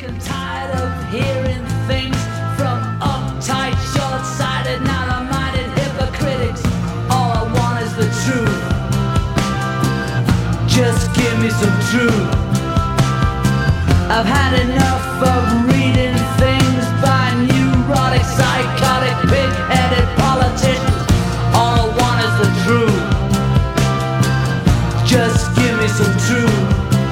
and tired of hearing things from uptight, short-sighted, narrow-minded hypocrites. All I want is the truth. Just give me some truth. I've had enough of reading things by neurotic, psychotic, pig-headed politicians. All I want is the truth. Just give me some truth.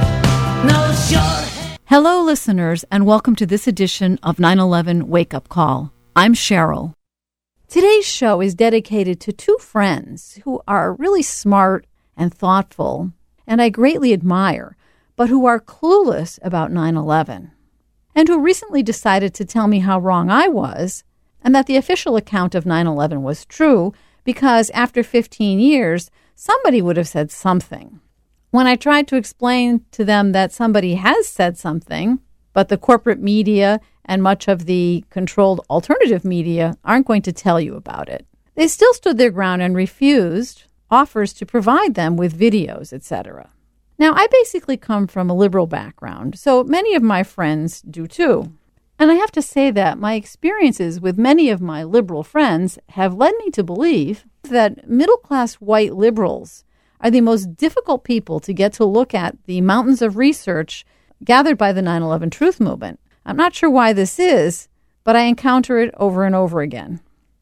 No short. Hello, listeners, and welcome to this edition of 9/11 Wake Up Call. I'm Cheryl. Today's show is dedicated to two friends who are really smart and thoughtful, and I greatly admire, but who are clueless about 9/11, and who recently decided to tell me how wrong I was, and that the official account of 9/11 was true, because after 15 years, somebody would have said something. When I tried to explain to them that somebody has said something, but the corporate media and much of the controlled alternative media aren't going to tell you about it, they still stood their ground and refused offers to provide them with videos, etc. Now, I basically come from a liberal background, so many of my friends do too. And I have to say that my experiences with many of my liberal friends have led me to believe that middle-class white liberals are the most difficult people to get to look at the mountains of research gathered by the 9/11 Truth Movement. I'm not sure why this is, but I encounter it over and over again.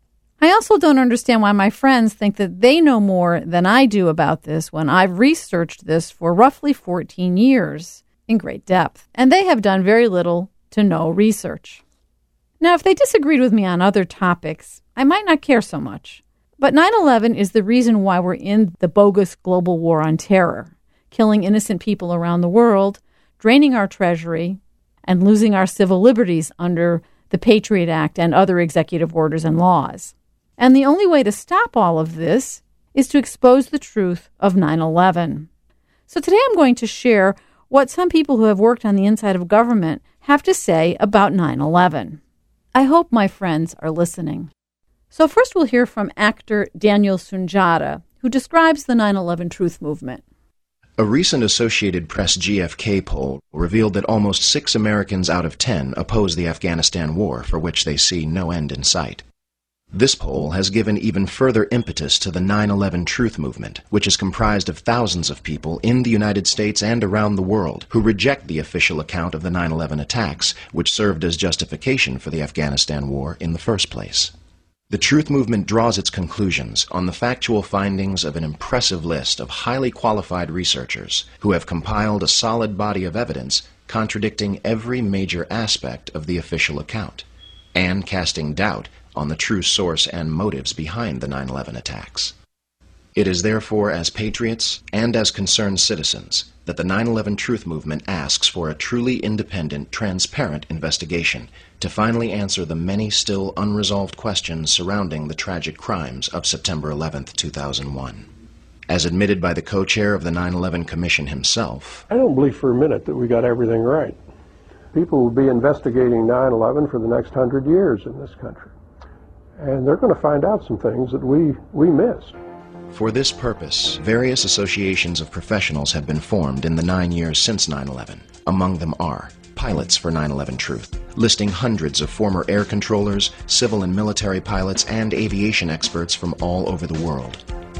I also don't understand why my friends think that they know more than I do about this when I've researched this for roughly 14 years in great depth, and they have done very little to no research. Now, if they disagreed with me on other topics, I might not care so much. But 9/11 is the reason why we're in the bogus global war on terror, killing innocent people around the world, draining our treasury, and losing our civil liberties under the Patriot Act and other executive orders and laws. And the only way to stop all of this is to expose the truth of 9/11. So today I'm going to share what some people who have worked on the inside of government have to say about 9/11. I hope my friends are listening. So first we'll hear from actor Daniel Sunjata, who describes the 9/11 Truth Movement. A recent Associated Press GFK poll revealed that almost 6 Americans out of 10 oppose the Afghanistan war, for which they see no end in sight. This poll has given even further impetus to the 9/11 Truth Movement, which is comprised of thousands of people in the United States and around the world who reject the official account of the 9/11 attacks, which served as justification for the Afghanistan war in the first place. The Truth Movement draws its conclusions on the factual findings of an impressive list of highly qualified researchers who have compiled a solid body of evidence contradicting every major aspect of the official account, and casting doubt on the true source and motives behind the 9/11 attacks. It is therefore as patriots and as concerned citizens that the 9/11 Truth Movement asks for a truly independent, transparent investigation to finally answer the many still unresolved questions surrounding the tragic crimes of September 11th, 2001. As admitted by the co-chair of the 9/11 Commission himself, I don't believe for a minute that we got everything right. People will be investigating 9/11 for the next 100 years in this country. And they're going to find out some things that we missed. For this purpose, various associations of professionals have been formed in the 9 years since 9/11. Among them are Pilots for 9/11 Truth, listing hundreds of former air controllers, civil and military pilots, and aviation experts from all over the world.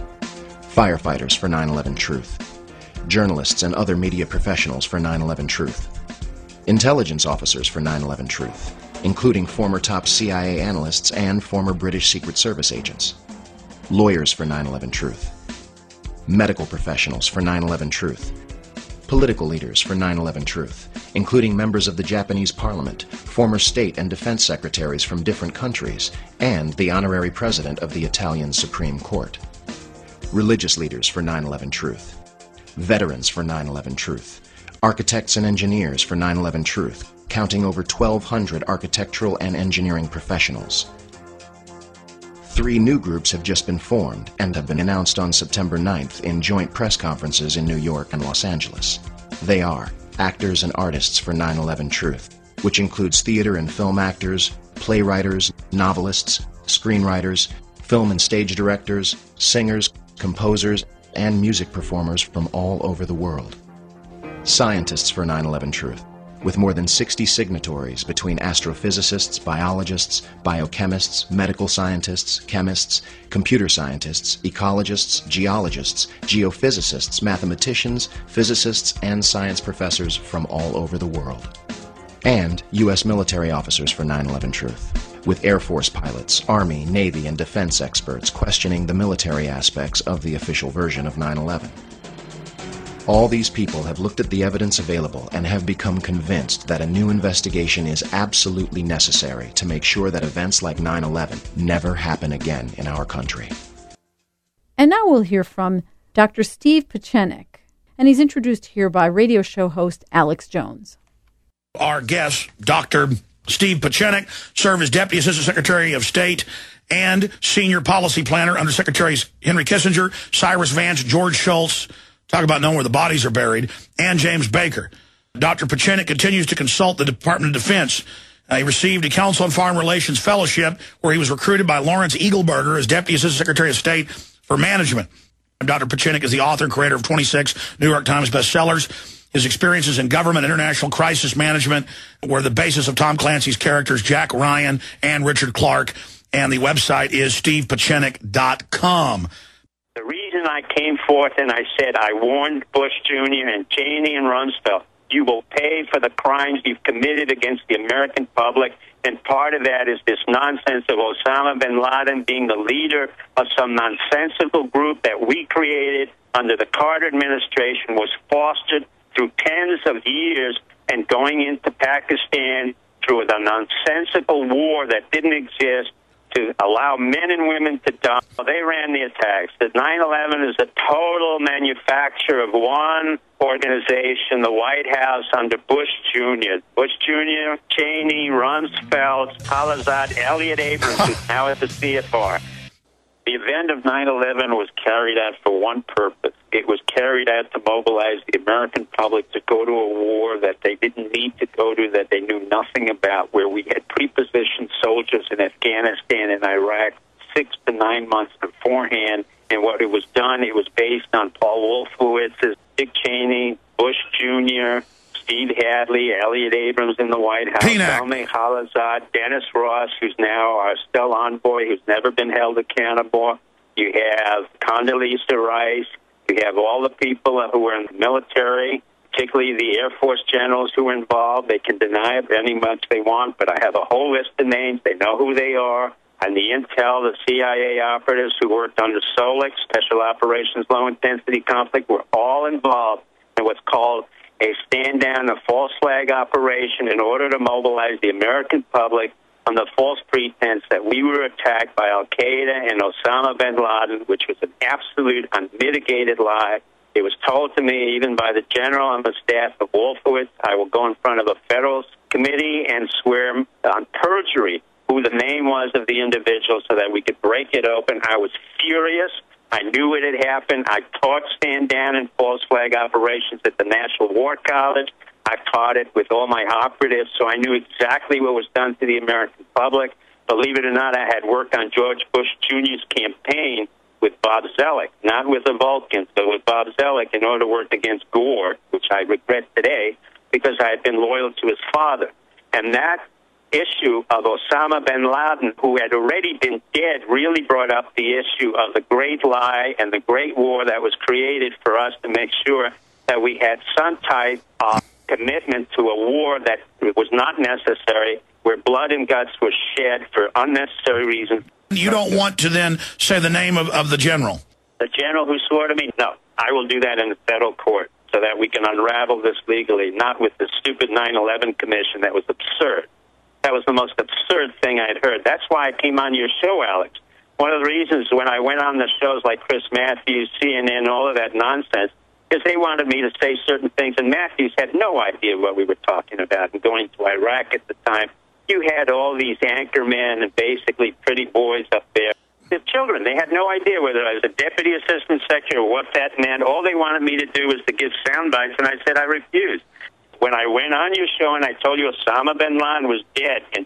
Firefighters for 9/11 Truth, journalists and other media professionals for 9/11 Truth, intelligence officers for 9/11 Truth, including former top CIA analysts and former British Secret Service agents, lawyers for 9/11 Truth, medical professionals for 9/11 Truth, political leaders for 9/11 Truth, including members of the Japanese Parliament, former state and defense secretaries from different countries, and the honorary president of the Italian Supreme Court, religious leaders for 9/11 Truth, veterans for 9/11 Truth, architects and engineers for 9/11 Truth, counting over 1,200 architectural and engineering professionals. 3 new groups have just been formed and have been announced on September 9th in joint press conferences in New York and Los Angeles. They are Actors and Artists for 9/11 Truth, which includes theater and film actors, playwriters, novelists, screenwriters, film and stage directors, singers, composers, and music performers from all over the world. Scientists for 9/11 Truth, with more than 60 signatories between astrophysicists, biologists, biochemists, medical scientists, chemists, computer scientists, ecologists, geologists, geophysicists, mathematicians, physicists, and science professors from all over the world. And U.S. military officers for 9/11 Truth, with Air Force pilots, Army, Navy, and defense experts questioning the military aspects of the official version of 9/11. All these people have looked at the evidence available and have become convinced that a new investigation is absolutely necessary to make sure that events like 9/11 never happen again in our country. And now we'll hear from Dr. Steve Pieczenik, and he's introduced here by radio show host Alex Jones. Our guest, Dr. Steve Pieczenik, served as Deputy Assistant Secretary of State and Senior Policy Planner under Secretaries Henry Kissinger, Cyrus Vance, George Shultz, talk about knowing where the bodies are buried, and James Baker. Dr. Pieczenik continues to consult the Department of Defense. He received a Council on Foreign Relations Fellowship where he was recruited by Lawrence Eagleburger as Deputy Assistant Secretary of State for Management. Dr. Pieczenik is the author and creator of 26 New York Times bestsellers. His experiences in government and international crisis management were the basis of Tom Clancy's characters Jack Ryan and Richard Clark, and the website is stevepieczenik.com. The reason I came forth and I said I warned Bush Jr. and Cheney and Rumsfeld, you will pay for the crimes you've committed against the American public, and part of that is this nonsense of Osama bin Laden being the leader of some nonsensical group that we created under the Carter administration, was fostered through tens of years, and going into Pakistan through the nonsensical war that didn't exist to allow men and women to die. They ran the attacks. The 9/11 is a total manufacture of one organization, the White House under Bush Jr. Bush Jr., Cheney, Rumsfeld, Khalilzad, Elliot Abrams, who's now at the CFR. The event of 9/11 was carried out for one purpose. It was carried out to mobilize the American public to go to a war that they didn't need to go to, that they knew nothing about, where we had prepositioned soldiers in Afghanistan and Iraq 6 to 9 months beforehand. And what it was done, it was based on Paul Wolfowitz's Dick Cheney, Bush Jr., Steve Hadley, Elliot Abrams in the White House, Salmeh Khalilzad, Dennis Ross, who's now our still envoy, who's never been held accountable. You have Condoleezza Rice. You have all the people who were in the military, particularly the Air Force generals who were involved. They can deny it any much they want, but I have a whole list of names. They know who they are. And the intel, the CIA operatives who worked under SOLIC, Special Operations Low-Intensity Conflict, were all involved in what's called a stand-down, a false flag operation in order to mobilize the American public on the false pretense that we were attacked by Al-Qaeda and Osama bin Laden, which was an absolute unmitigated lie. It was told to me even by the general on the staff of Wolfowitz. I will go in front of a federal committee and swear on perjury who the name was of the individual so that we could break it open. I was furious. I knew it had happened. I taught stand-down and false flag operations at the National War College. I taught it with all my operatives, so I knew exactly what was done to the American public. Believe it or not, I had worked on George Bush Jr.'s campaign with Bob Zoellick, not with the Vulcans, but with Bob Zoellick in order to work against Gore, which I regret today because I had been loyal to his father. And that issue of Osama bin Laden, who had already been dead, really brought up the issue of the great lie and the great war that was created for us to make sure that we had some type of commitment to a war that was not necessary, where blood and guts were shed for unnecessary reasons. You don't want to then say the name of the general? The general who swore to me? No. I will do that in the federal court so that we can unravel this legally, not with the stupid 9/11 commission that was absurd. That was the most absurd thing I had heard. That's why I came on your show, Alex. One of the reasons when I went on the shows like Chris Matthews, CNN, all of that nonsense, is they wanted me to say certain things, and Matthews had no idea what we were talking about. And going to Iraq at the time, you had all these anchor men and basically pretty boys up there. The children, they had no idea whether I was a deputy assistant secretary or what that meant. All they wanted me to do was to give sound bites, and I said I refused. When I went on your show and I told you Osama bin Laden was dead in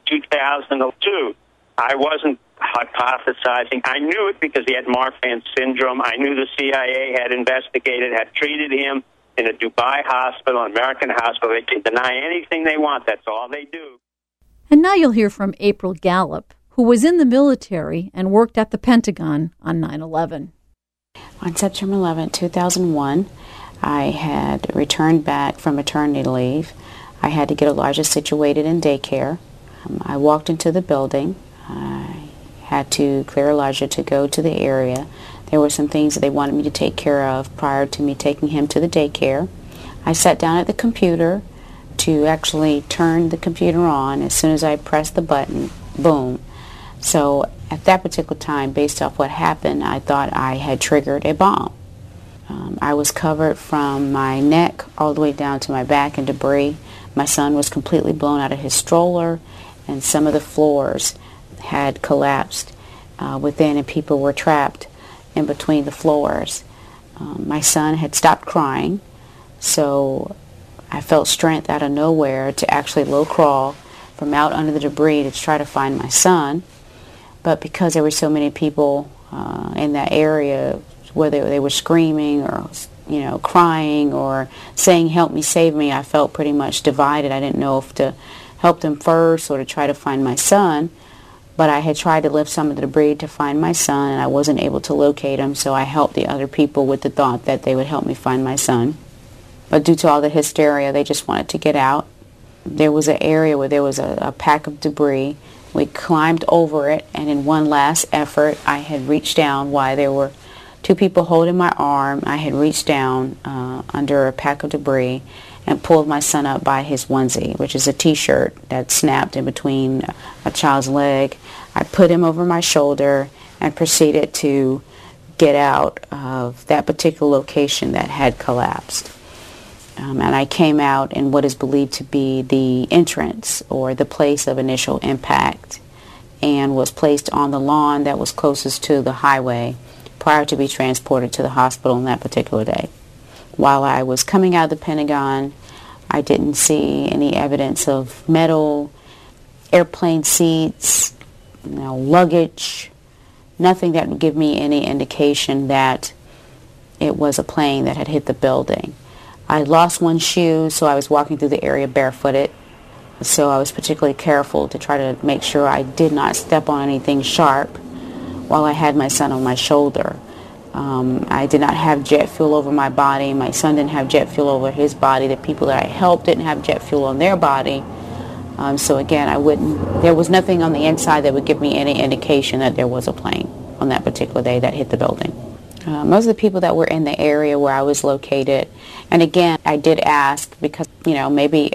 2002, I wasn't hypothesizing. I knew it because he had Marfan syndrome. I knew the CIA had investigated, had treated him in a Dubai hospital, an American hospital. They can deny anything they want. That's all they do. And now you'll hear from April Gallup, who was in the military and worked at the Pentagon on 9/11. On September 11, 2001, I had returned back from maternity leave. I had to get Elijah situated in daycare. I walked into the building. I had to clear Elijah to go to the area. There were some things that they wanted me to take care of prior to me taking him to the daycare. I sat down at the computer to actually turn the computer on. As soon as I pressed the button, boom. So at that particular time, based off what happened, I thought I had triggered a bomb. I was covered from my neck all the way down to my back in debris. My son was completely blown out of his stroller, and some of the floors had collapsed within, and people were trapped in between the floors. My son had stopped crying, so I felt strength out of nowhere to actually low crawl from out under the debris to try to find my son. But because there were so many people in that area, whether they were screaming or crying or saying help me, save me, I felt pretty much divided. I didn't know if to help them first or to try to find my son. But I had tried to lift some of the debris to find my son, and I wasn't able to locate him, so I helped the other people with the thought that they would help me find my son. But due to all the hysteria, they just wanted to get out. There was an area where there was a pack of debris. We climbed over it, and in one last effort, I had reached down while there were two people holding my arm. I had reached down under a pack of debris and pulled my son up by his onesie, which is a T-shirt that snapped in between a child's leg. I put him over my shoulder and proceeded to get out of that particular location that had collapsed. And I came out in what is believed to be the entrance or the place of initial impact, and was placed on the lawn that was closest to the highway prior to be transported to the hospital on that particular day. While I was coming out of the Pentagon, I didn't see any evidence of metal, airplane seats, luggage, nothing that would give me any indication that it was a plane that had hit the building. I lost one shoe, so I was walking through the area barefooted. So I was particularly careful to try to make sure I did not step on anything sharp while I had my son on my shoulder. I did not have jet fuel over my body. My son didn't have jet fuel over his body. The people that I helped didn't have jet fuel on their body. So again, there was nothing on the inside that would give me any indication that there was a plane on that particular day that hit the building. Most of the people that were in the area where I was located, and again, I did ask because, maybe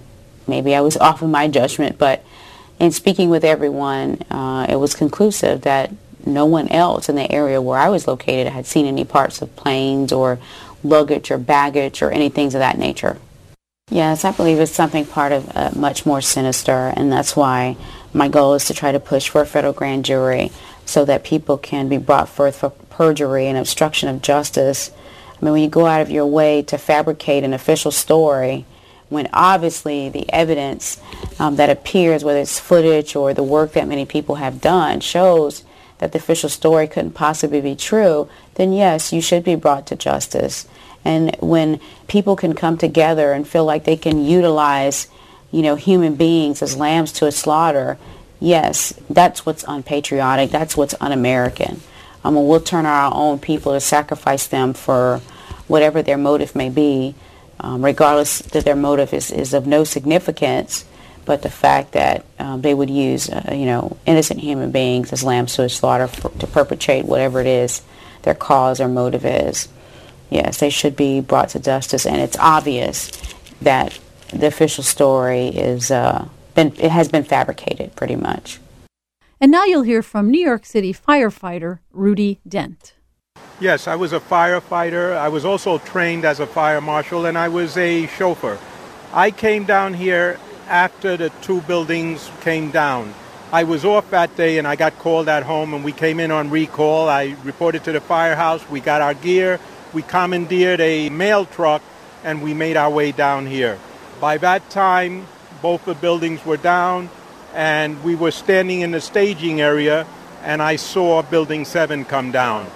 I was off in my judgment, but in speaking with everyone, it was conclusive that no one else in the area where I was located had seen any parts of planes or luggage or baggage or anything of that nature. Yes, I believe it's something part of much more sinister, and that's why my goal is to try to push for a federal grand jury so that people can be brought forth for perjury and obstruction of justice. I mean, when you go out of your way to fabricate an official story, when obviously the evidence that appears, whether it's footage or the work that many people have done, shows that the official story couldn't possibly be true, then yes, you should be brought to justice. And when people can come together and feel like they can utilize, human beings as lambs to a slaughter, yes, that's what's unpatriotic, that's what's un-American. We'll turn our own people to sacrifice them for whatever their motive may be, regardless that their motive is of no significance, but the fact that they would use, innocent human beings as lambs to a slaughter to perpetrate whatever it is their cause or motive is. Yes, they should be brought to justice, and it's obvious that the official story has been fabricated pretty much. And now you'll hear from New York City firefighter Rudy Dent. Yes, I was a firefighter. I was also trained as a fire marshal, and I was a chauffeur. I came down here after the two buildings came down. I was off that day, and I got called at home, and we came in on recall. I reported to the firehouse. We got our gear. We commandeered a mail truck, and we made our way down here. By that time, both the buildings were down, and we were standing in the staging area, and I saw Building 7 come down.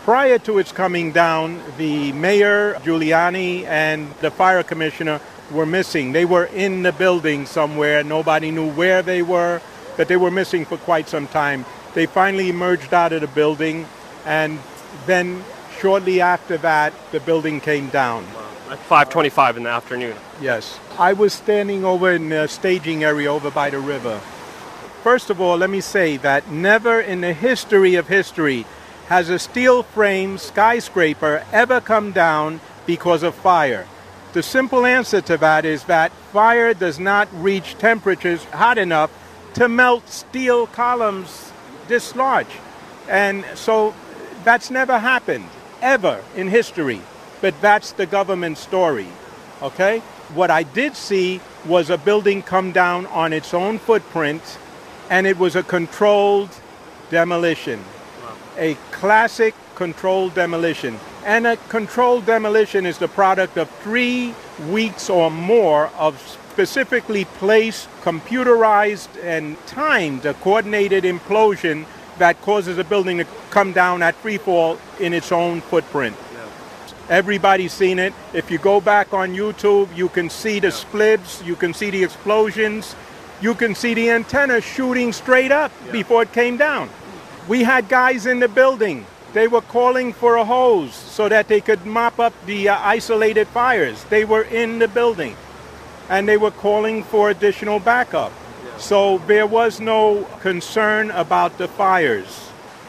Prior to its coming down, the mayor, Giuliani, and the fire commissioner were missing. They were in the building somewhere. Nobody knew where they were, but they were missing for quite some time. They finally emerged out of the building, and then shortly after that, the building came down. At 5:25 in the afternoon. Yes. I was standing over in the staging area over by the river. First of all, let me say that never in the history of history has a steel frame skyscraper ever come down because of fire. The simple answer to that is that fire does not reach temperatures hot enough to melt steel columns this large. And so that's never happened, ever in history. But that's the government story, okay? What I did see was a building come down on its own footprint, and it was a controlled demolition. Wow. A classic controlled demolition. And a controlled demolition is the product of 3 weeks or more of specifically placed, computerized, and timed a coordinated implosion that causes a building to come down at free fall in its own footprint. Everybody's seen it. If you go back on YouTube, you can see the splits, you can see the explosions, you can see the antenna shooting straight up before it came down. We had guys in the building. They were calling for a hose so that they could mop up the isolated fires. They were in the building, and they were calling for additional backup. So there was no concern about the fires.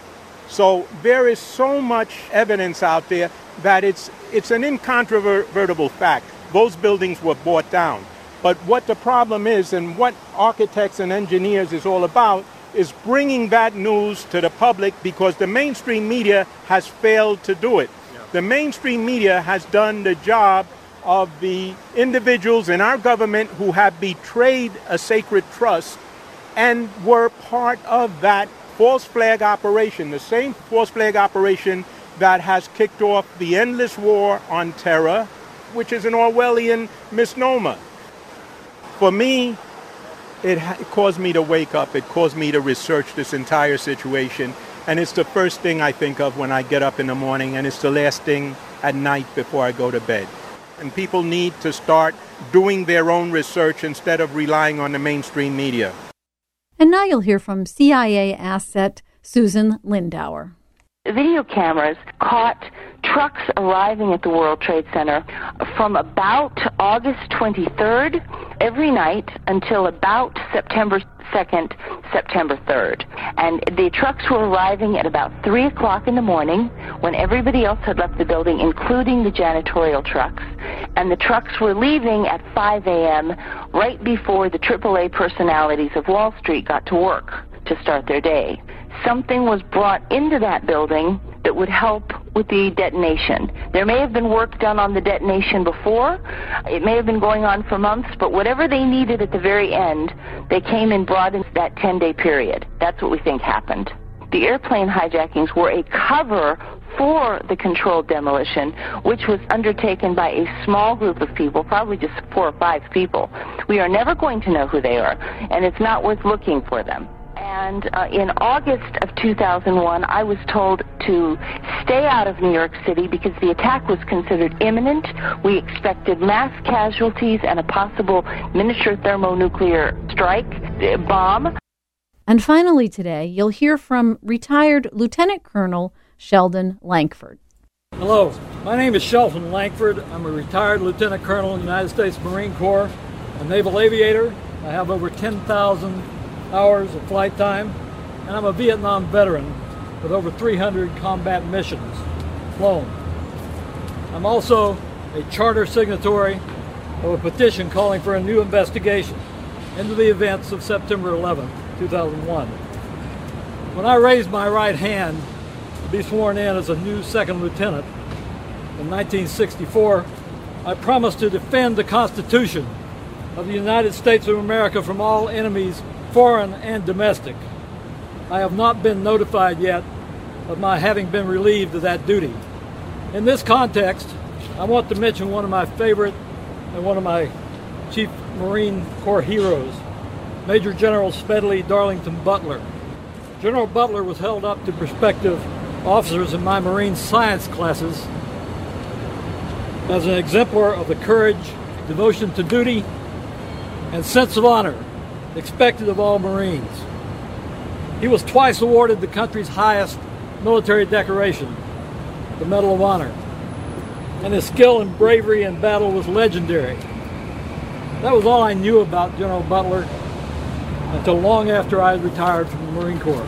So there is so much evidence out there that it's an incontrovertible fact. Those buildings were brought down. But what the problem is, and what architects and engineers is all about, is bringing that news to the public, because the mainstream media has failed to do it. The mainstream media has done the job of the individuals in our government who have betrayed a sacred trust and were part of that false flag operation, the same false flag operation that has kicked off the endless war on terror, which is an Orwellian misnomer. For me, it caused me to wake up. It caused me to research this entire situation. And it's the first thing I think of when I get up in the morning, and it's the last thing at night before I go to bed. And people need to start doing their own research instead of relying on the mainstream media. And now you'll hear from CIA asset Susan Lindauer. Video cameras caught trucks arriving at the World Trade Center from about August 23rd every night until about September 2nd, September 3rd. And the trucks were arriving at about 3 o'clock in the morning when everybody else had left the building, including the janitorial trucks. And the trucks were leaving at 5 a.m. right before the AAA personalities of Wall Street got to work to start their day. Something was brought into that building that would help with the detonation. There may have been work done on the detonation before. It may have been going on for months, but whatever they needed at the very end, they came and brought in that 10-day period. That's what we think happened. The airplane hijackings were a cover for the controlled demolition, which was undertaken by a small group of people, probably just 4 or 5 people. We are never going to know who they are, and it's not worth looking for them. And in August of 2001, I was told to stay out of New York City because the attack was considered imminent. We expected mass casualties and a possible miniature thermonuclear strike, bomb. And finally today, you'll hear from retired Lieutenant Colonel Sheldon Lankford. Hello, my name is Sheldon Lankford. I'm a retired Lieutenant Colonel in the United States Marine Corps, a naval aviator. I have over 10,000 hours of flight time, and I'm a Vietnam veteran with over 300 combat missions flown. I'm also a charter signatory of a petition calling for a new investigation into the events of September 11, 2001. When I raised my right hand to be sworn in as a new second lieutenant in 1964, I promised to defend the Constitution of the United States of America from all enemies, foreign and domestic. I have not been notified yet of my having been relieved of that duty. In this context, I want to mention one of my favorite and one of my Chief Marine Corps heroes, Major General Smedley Darlington Butler. General Butler was held up to prospective officers in my Marine science classes as an exemplar of the courage, devotion to duty, and sense of honor expected of all Marines. He was twice awarded the country's highest military decoration, the Medal of Honor, and his skill and bravery in battle was legendary. That was all I knew about General Butler until long after I had retired from the Marine Corps.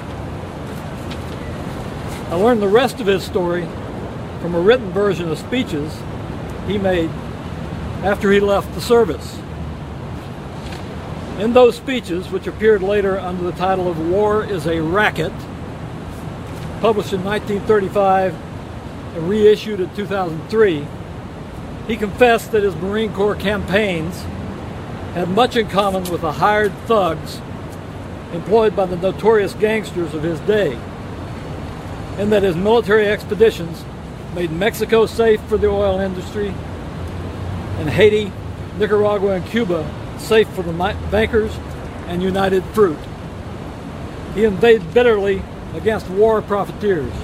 I learned the rest of his story from a written version of speeches he made after he left the service. In those speeches, which appeared later under the title of War is a Racket, published in 1935 and reissued in 2003, he confessed that his Marine Corps campaigns had much in common with the hired thugs employed by the notorious gangsters of his day, and that his military expeditions made Mexico safe for the oil industry, and Haiti, Nicaragua, and Cuba safe for the bankers and United Fruit. He inveighed bitterly against war profiteers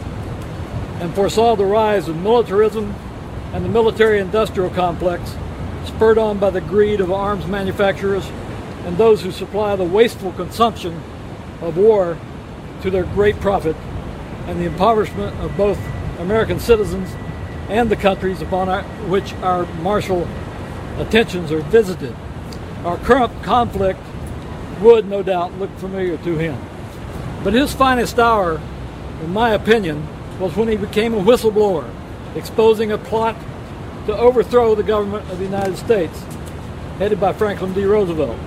and foresaw the rise of militarism and the military-industrial complex, spurred on by the greed of arms manufacturers and those who supply the wasteful consumption of war to their great profit, and the impoverishment of both American citizens and the countries upon which our martial attentions are visited. Our current conflict would, no doubt, look familiar to him. But his finest hour, in my opinion, was when he became a whistleblower, exposing a plot to overthrow the government of the United States, headed by Franklin D. Roosevelt,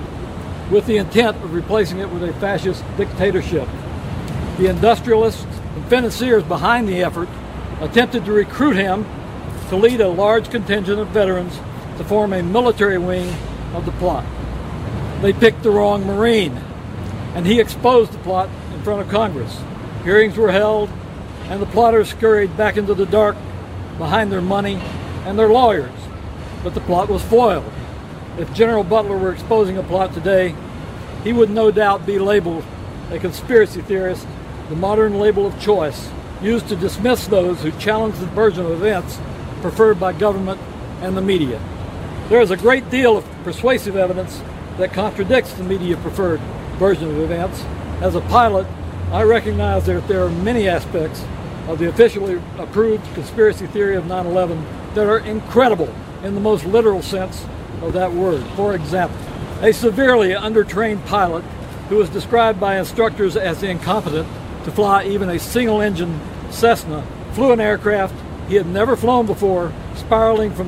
with the intent of replacing it with a fascist dictatorship. The industrialists and financiers behind the effort attempted to recruit him to lead a large contingent of veterans to form a military wing of the plot. They picked the wrong Marine, and he exposed the plot in front of Congress. Hearings were held, and the plotters scurried back into the dark behind their money and their lawyers. But the plot was foiled. If General Butler were exposing a plot today, he would no doubt be labeled a conspiracy theorist, the modern label of choice, used to dismiss those who challenge the version of events preferred by government and the media. There is a great deal of persuasive evidence that contradicts the media-preferred version of events. As a pilot, I recognize that there are many aspects of the officially approved conspiracy theory of 9/11 that are incredible in the most literal sense of that word. For example, a severely undertrained pilot who was described by instructors as incompetent to fly even a single-engine Cessna flew an aircraft he had never flown before, spiraling from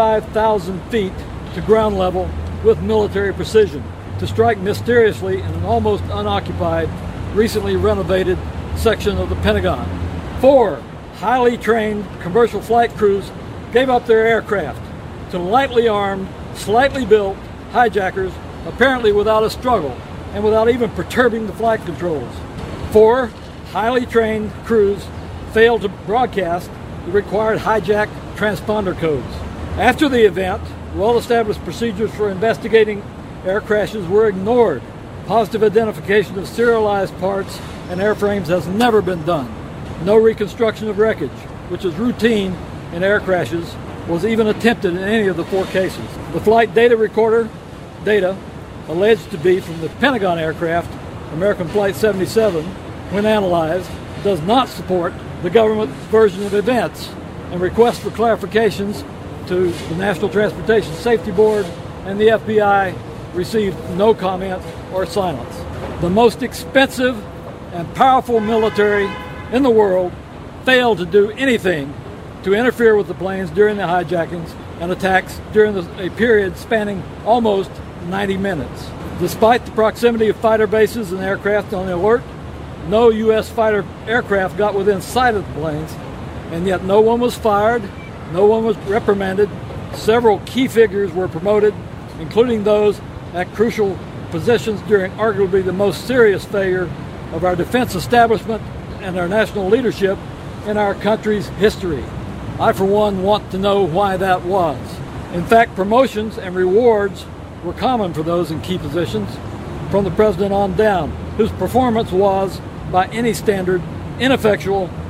35,000 feet to ground level with military precision, to strike mysteriously in an almost unoccupied, recently renovated section of the Pentagon. 4 highly trained commercial flight crews gave up their aircraft to lightly armed, slightly built hijackers, apparently without a struggle and without even perturbing the flight controls. 4 highly trained crews failed to broadcast the required hijack transponder codes. After the event, well-established procedures for investigating air crashes were ignored. Positive identification of serialized parts and airframes has never been done. No reconstruction of wreckage, which is routine in air crashes, was even attempted in any of the 4 cases. The flight data recorder data, alleged to be from the Pentagon aircraft, American Flight 77, when analyzed, does not support the government version of events, and requests for clarifications to the National Transportation Safety Board and the FBI received no comment or silence. The most expensive and powerful military in the world failed to do anything to interfere with the planes during the hijackings and attacks during a period spanning almost 90 minutes. Despite the proximity of fighter bases and aircraft on the alert, no U.S. fighter aircraft got within sight of the planes, and yet no one was fired, no one was reprimanded. Several key figures were promoted, including those at crucial positions during arguably the most serious failure of our defense establishment and our national leadership in our country's history. I, for one, want to know why that was. In fact, promotions and rewards were common for those in key positions, from the president on down, whose performance was, by any standard, ineffectual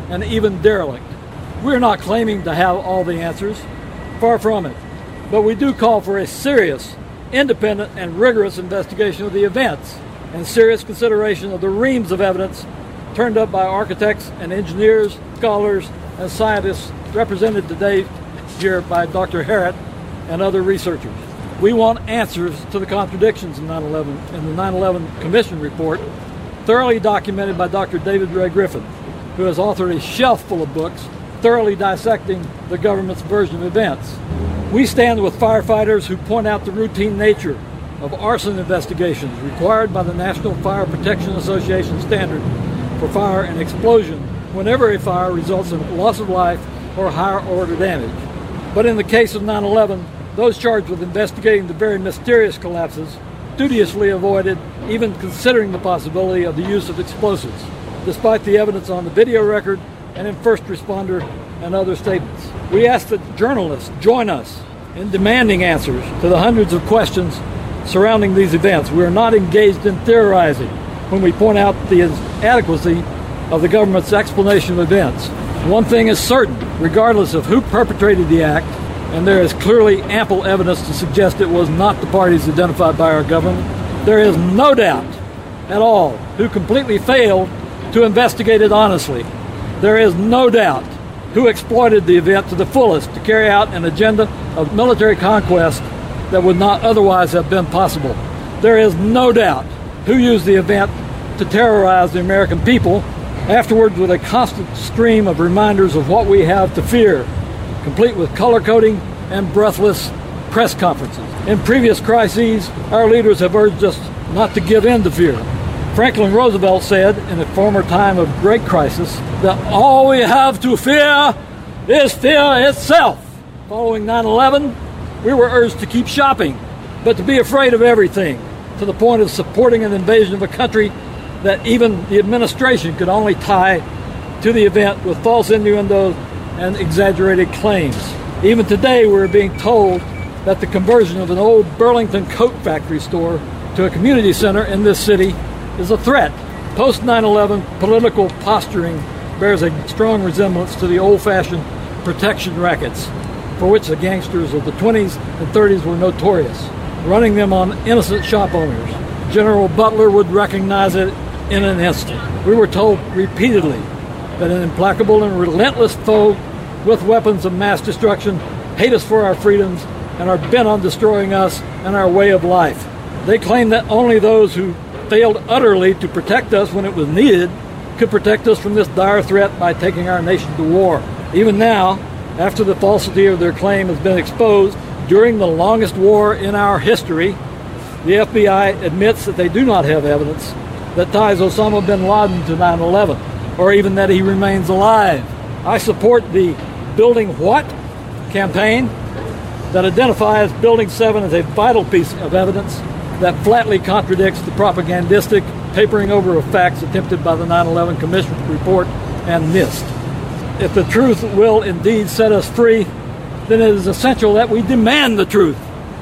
and even derelict. We're not claiming to have all the answers, far from it, but we do call for a serious, independent, and rigorous investigation of the events and serious consideration of the reams of evidence turned up by architects and engineers, scholars, and scientists represented today here by Dr. Harrett and other researchers. We want answers to the contradictions in 9/11 in the 9/11 Commission report, thoroughly documented by Dr. David Ray Griffin, who has authored a shelf full of books thoroughly dissecting the government's version of events. We stand with firefighters who point out the routine nature of arson investigations required by the National Fire Protection Association standard for fire and explosion whenever a fire results in loss of life or higher order damage. But in the case of 9/11, those charged with investigating the very mysterious collapses studiously avoided even considering the possibility of the use of explosives, despite the evidence on the video record and in first responder and other statements. We ask that journalists join us in demanding answers to the hundreds of questions surrounding these events. We are not engaged in theorizing when we point out the inadequacy of the government's explanation of events. One thing is certain, regardless of who perpetrated the act, and there is clearly ample evidence to suggest it was not the parties identified by our government, there is no doubt at all who completely failed to investigate it honestly. There is no doubt who exploited the event to the fullest to carry out an agenda of military conquest that would not otherwise have been possible. There is no doubt who used the event to terrorize the American people, afterwards with a constant stream of reminders of what we have to fear, complete with color coding and breathless press conferences. In previous crises, our leaders have urged us not to give in to fear. Franklin Roosevelt said in a former time of great crisis that all we have to fear is fear itself. Following 9/11, we were urged to keep shopping, but to be afraid of everything, to the point of supporting an invasion of a country that even the administration could only tie to the event with false innuendos and exaggerated claims. Even today, we're being told that the conversion of an old Burlington coat factory store to a community center in this city is a threat. Post 9/11 political posturing bears a strong resemblance to the old-fashioned protection rackets for which the gangsters of the 20s and 30s were notorious, running them on innocent shop owners. General Butler would recognize it in an instant. We were told repeatedly that an implacable and relentless foe with weapons of mass destruction hate us for our freedoms and are bent on destroying us and our way of life. They claim that only those who failed utterly to protect us when it was needed could protect us from this dire threat by taking our nation to war. Even now, after the falsity of their claim has been exposed, during the longest war in our history, the FBI admits that they do not have evidence that ties Osama bin Laden to 9/11, or even that he remains alive. I support the Building What campaign that identifies Building 7 as a vital piece of evidence that flatly contradicts the propagandistic papering over of facts attempted by the 9/11 Commission report and missed. If the truth will indeed set us free, then it is essential that we demand the truth.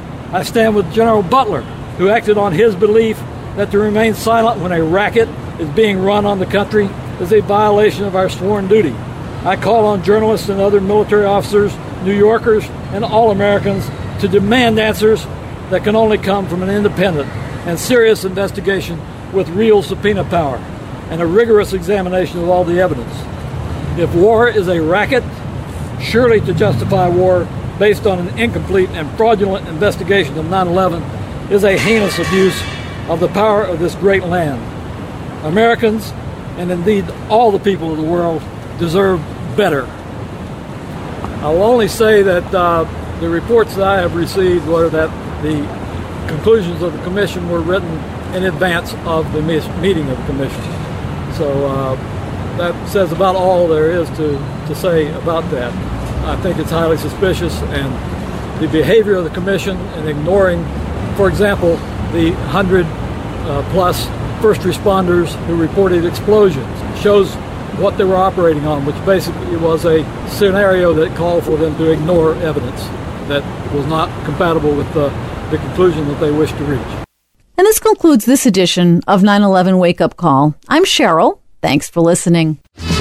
I stand with General Butler, who acted on his belief that to remain silent when a racket is being run on the country is a violation of our sworn duty. I call on journalists and other military officers, New Yorkers, and all Americans to demand answers that can only come from an independent and serious investigation with real subpoena power and a rigorous examination of all the evidence. If war is a racket, surely to justify war based on an incomplete and fraudulent investigation of 9/11 is a heinous abuse of the power of this great land. Americans, and indeed all the people of the world, deserve better. I will only say that the reports that I have received were that the conclusions of the commission were written in advance of the meeting of the commission. So that says about all there is to say about that. I think it's highly suspicious, and the behavior of the commission in ignoring, for example, the 100 plus first responders who reported explosions shows what they were operating on, which basically was a scenario that called for them to ignore evidence that was not compatible with the conclusion that they wished to reach. And this concludes this edition of 9/11 Wake Up Call. I'm Cheryl. Thanks for listening.